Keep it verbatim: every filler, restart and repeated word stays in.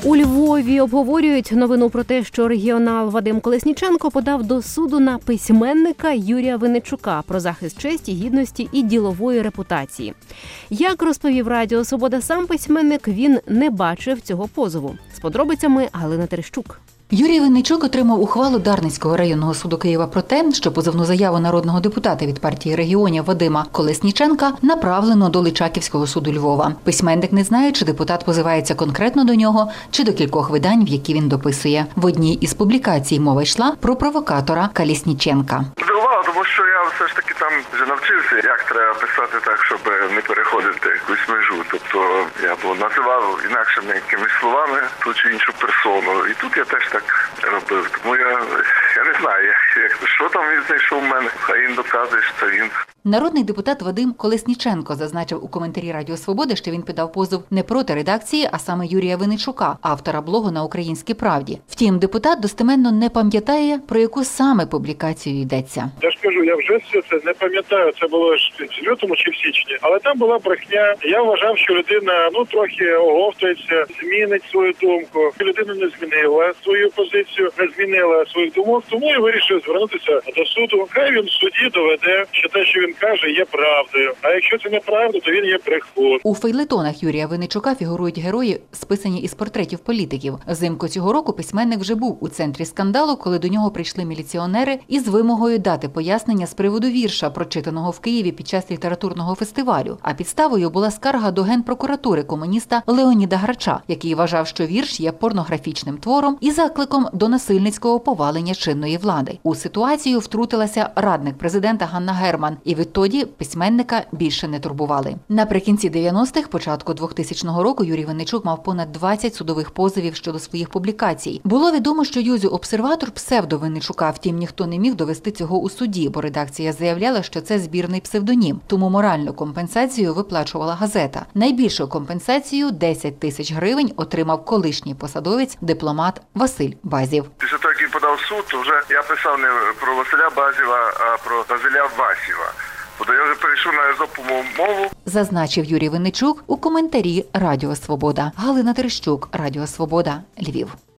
У Львові обговорюють новину про те, що регіонал Вадим Колесніченко подав до суду на письменника Юрія Винничука про захист честі, гідності і ділової репутації. Як розповів Радіо Свобода сам письменник, він не бачив цього позову. З подробицями Галина Терещук. Юрій Винничук отримав ухвалу Дарницького районного суду Києва про те, що позовну заяву народного депутата від партії регіонів Вадима Колесніченка направлено до Личаківського суду Львова. Письменник не знає, чи депутат позивається конкретно до нього, чи до кількох видань, в які він дописує. В одній із публікацій мова йшла про провокатора Колесніченка. Тому що я все ж таки там вже навчився, як треба писати так, щоб не переходити якусь межу. Тобто я б називав інакшими якимись словами ту чи іншу персону. І тут я теж так робив. Тому я, я не знаю, як, що там він знайшов в мене. Хай він доказує, що це він. Народний депутат Вадим Колесніченко зазначив у коментарі Радіо Свободи, що він подав позов не проти редакції, а саме Юрія Винничука, автора блогу «На Українській правді». Втім, депутат достеменно не пам'ятає, про яку саме публікацію йдеться. Я ж кажу, я вже все це не пам'ятаю, це було ж в лютому чи в січні. Але там була брехня. Я вважав, що людина, ну, трохи оговтується, змінить свою думку. Людина не змінила свою позицію, не змінила своїх думок, тому і вирішив звернутися до суду. Хай він в суді доведе, що те, що він каже, є правдою. А якщо це неправда, то він є брехун. У фейлетонах Юрія Винничука фігурують герої, списані із портретів політиків. Взимку цього року письменник вже був у центрі скандалу, коли до нього прийшли міліціонери із вимогою дати пояснення з приводу вірша, прочитаного в Києві під час літературного фестивалю. А підставою була скарга до генпрокуратури комуніста Леоніда Грача, який вважав, що вірш є порнографічним твором і закликом до насильницького повалення чинної влади. У ситуацію втрутилася радник президента Ганна Герман, і відтоді письменника більше не турбували. Наприкінці дев'яностих, початку двохтисячного року Юрій Винничук мав понад двадцять судових позовів щодо своїх публікацій. Було відомо, що Юзю Обсерватор псевдо Винничука, втім ніхто не міг довести цього у суді, бо редакція заявляла, що це збірний псевдонім. Тому моральну компенсацію виплачувала газета. Найбільшу компенсацію – десять тисяч гривень отримав колишній посадовець, дипломат Василь Базів. Після того, як він подав в суд, то вже я писав не про Василя Базіва, а про Василя Васіва. Бо я вже перейшов на езопову мову. Зазначив Юрій Винничук у коментарі Радіо Свобода. Галина Терещук, Радіо Свобода, Львів.